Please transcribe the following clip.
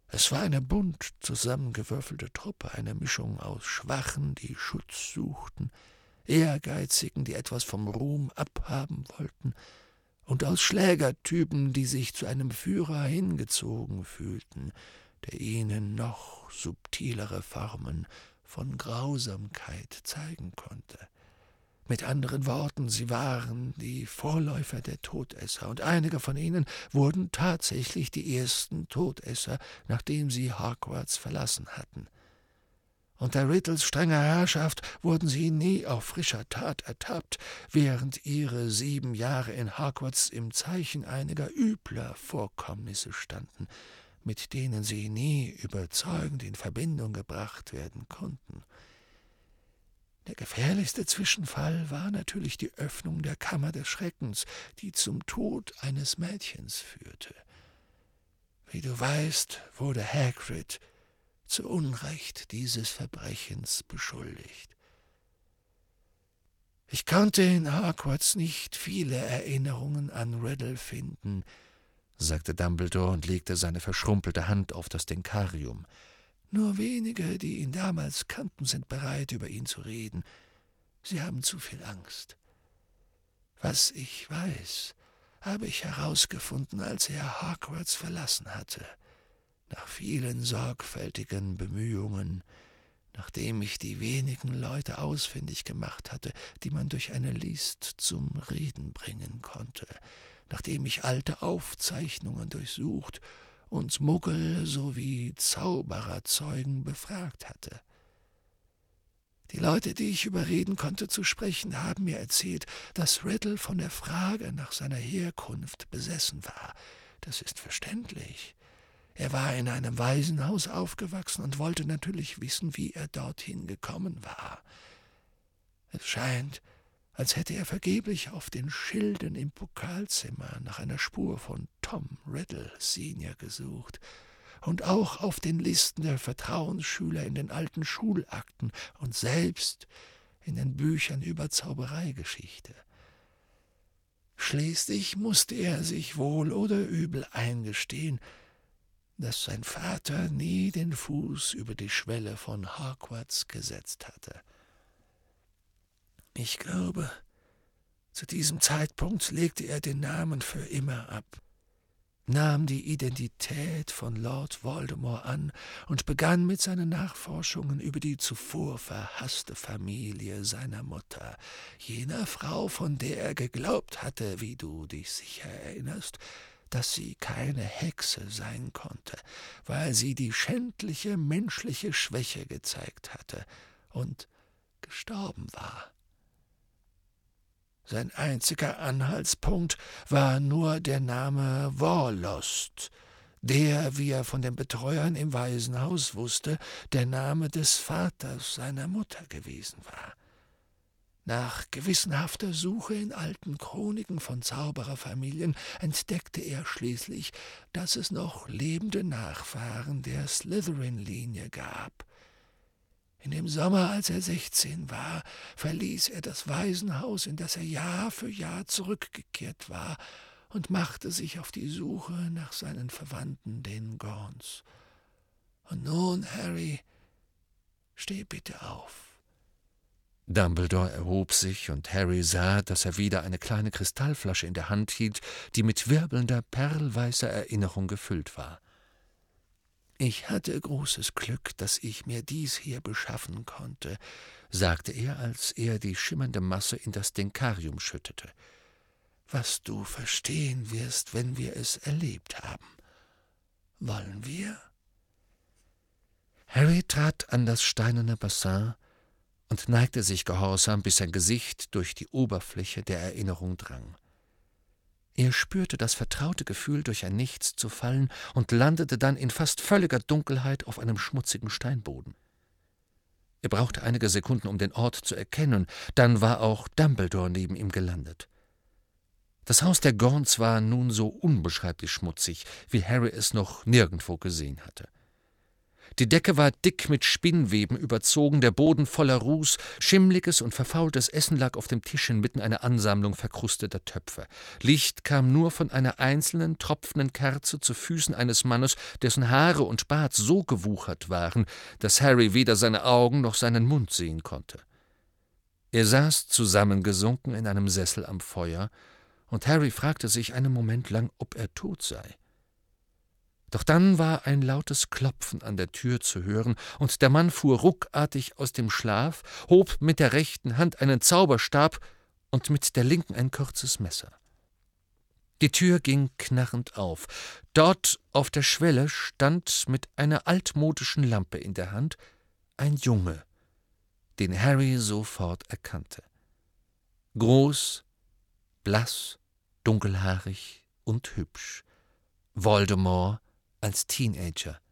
Es war eine bunt zusammengewürfelte Truppe, eine Mischung aus Schwachen, die Schutz suchten, Ehrgeizigen, die etwas vom Ruhm abhaben wollten, und aus Schlägertypen, die sich zu einem Führer hingezogen fühlten, der ihnen noch subtilere Formen von Grausamkeit zeigen konnte. Mit anderen Worten, sie waren die Vorläufer der Todesser, und einige von ihnen wurden tatsächlich die ersten Todesser, nachdem sie Hogwarts verlassen hatten. Unter Riddles strenger Herrschaft wurden sie nie auf frischer Tat ertappt, während ihre 7 Jahre in Hogwarts im Zeichen einiger übler Vorkommnisse standen, mit denen sie nie überzeugend in Verbindung gebracht werden konnten. Der gefährlichste Zwischenfall war natürlich die Öffnung der Kammer des Schreckens, die zum Tod eines Mädchens führte. Wie du weißt, wurde Hagrid zu Unrecht dieses Verbrechens beschuldigt. Ich konnte in Hogwarts nicht viele Erinnerungen an Riddle finden, sagte Dumbledore und legte seine verschrumpelte Hand auf das Denkarium. Nur wenige, die ihn damals kannten, sind bereit, über ihn zu reden. Sie haben zu viel Angst. Was ich weiß, habe ich herausgefunden, als er Hogwarts verlassen hatte. Nach vielen sorgfältigen Bemühungen, nachdem ich die wenigen Leute ausfindig gemacht hatte, die man durch eine List zum Reden bringen konnte, nachdem ich alte Aufzeichnungen durchsucht und Muggel sowie Zaubererzeugen befragt hatte. Die Leute, die ich überreden konnte zu sprechen, haben mir erzählt, dass Riddle von der Frage nach seiner Herkunft besessen war. Das ist verständlich. Er war in einem Waisenhaus aufgewachsen und wollte natürlich wissen, wie er dorthin gekommen war. Es scheint, als hätte er vergeblich auf den Schilden im Pokalzimmer nach einer Spur von Tom Riddle Senior gesucht und auch auf den Listen der Vertrauensschüler in den alten Schulakten und selbst in den Büchern über Zaubereigeschichte. Schließlich musste er sich wohl oder übel eingestehen, dass sein Vater nie den Fuß über die Schwelle von Hogwarts gesetzt hatte. Ich glaube, zu diesem Zeitpunkt legte er den Namen für immer ab, nahm die Identität von Lord Voldemort an und begann mit seinen Nachforschungen über die zuvor verhasste Familie seiner Mutter, jener Frau, von der er geglaubt hatte, wie du dich sicher erinnerst, dass sie keine Hexe sein konnte, weil sie die schändliche menschliche Schwäche gezeigt hatte und gestorben war. Sein einziger Anhaltspunkt war nur der Name Warlost, der, wie er von den Betreuern im Waisenhaus wusste, der Name des Vaters seiner Mutter gewesen war. Nach gewissenhafter Suche in alten Chroniken von Zaubererfamilien entdeckte er schließlich, dass es noch lebende Nachfahren der Slytherin-Linie gab. In dem Sommer, als er 16 war, verließ er das Waisenhaus, in das er Jahr für Jahr zurückgekehrt war, und machte sich auf die Suche nach seinen Verwandten, den Gorns. Und nun, Harry, steh bitte auf. Dumbledore erhob sich, und Harry sah, dass er wieder eine kleine Kristallflasche in der Hand hielt, die mit wirbelnder, perlweißer Erinnerung gefüllt war. »Ich hatte großes Glück, dass ich mir dies hier beschaffen konnte«, sagte er, als er die schimmernde Masse in das Denkarium schüttete. »Was du verstehen wirst, wenn wir es erlebt haben. Wollen wir?« Harry trat an das steinerne Bassin und neigte sich gehorsam, bis sein Gesicht durch die Oberfläche der Erinnerung drang. Er spürte das vertraute Gefühl, durch ein Nichts zu fallen, und landete dann in fast völliger Dunkelheit auf einem schmutzigen Steinboden. Er brauchte einige Sekunden, um den Ort zu erkennen, dann war auch Dumbledore neben ihm gelandet. Das Haus der Gorns war nun so unbeschreiblich schmutzig, wie Harry es noch nirgendwo gesehen hatte. Die Decke war dick mit Spinnweben überzogen, der Boden voller Ruß, schimmliges und verfaultes Essen lag auf dem Tisch inmitten einer Ansammlung verkrusteter Töpfe. Licht kam nur von einer einzelnen, tropfenden Kerze zu Füßen eines Mannes, dessen Haare und Bart so gewuchert waren, dass Harry weder seine Augen noch seinen Mund sehen konnte. Er saß zusammengesunken in einem Sessel am Feuer, und Harry fragte sich einen Moment lang, ob er tot sei. Doch dann war ein lautes Klopfen an der Tür zu hören, und der Mann fuhr ruckartig aus dem Schlaf, hob mit der rechten Hand einen Zauberstab und mit der linken ein kurzes Messer. Die Tür ging knarrend auf. Dort auf der Schwelle stand mit einer altmodischen Lampe in der Hand ein Junge, den Harry sofort erkannte. Groß, blass, dunkelhaarig und hübsch. Voldemort als Teenager.